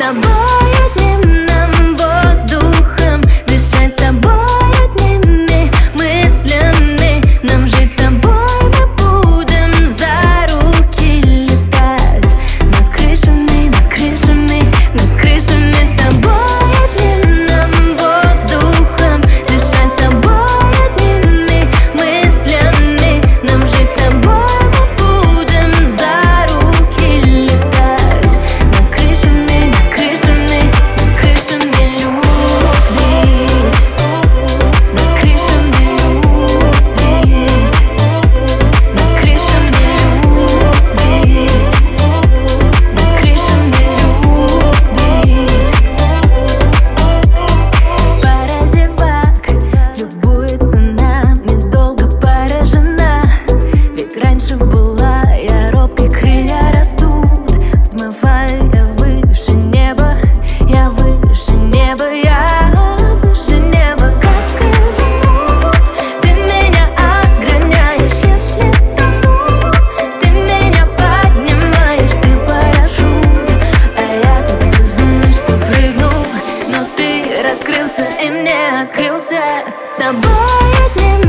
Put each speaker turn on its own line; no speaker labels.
тобой одним нам воздухом дышать, с тобой одними мыслями нам жить, с тобой мы будем за руки летать над крышами, над крышами, над крышами. С тобой одним нам воздухом дышать, с тобой одними мыслями нам жить, с тобой мы будем за руки летать над крышами, над крышами, над крышами любить, над крышами любить, над крышами любить, над крышами любить. Пара зевак любуется нами, долго поражена. Ведь раньше была я робкой, крылья растут, взмывая выше неба. Я выше неба, я выше неба, как изумруд. Ты меня ограняешь, если тону, ты меня поднимаешь, ты парашют. А я тут безумный, что прыгнул, но ты раскрылся и мне открылся. С тобой одним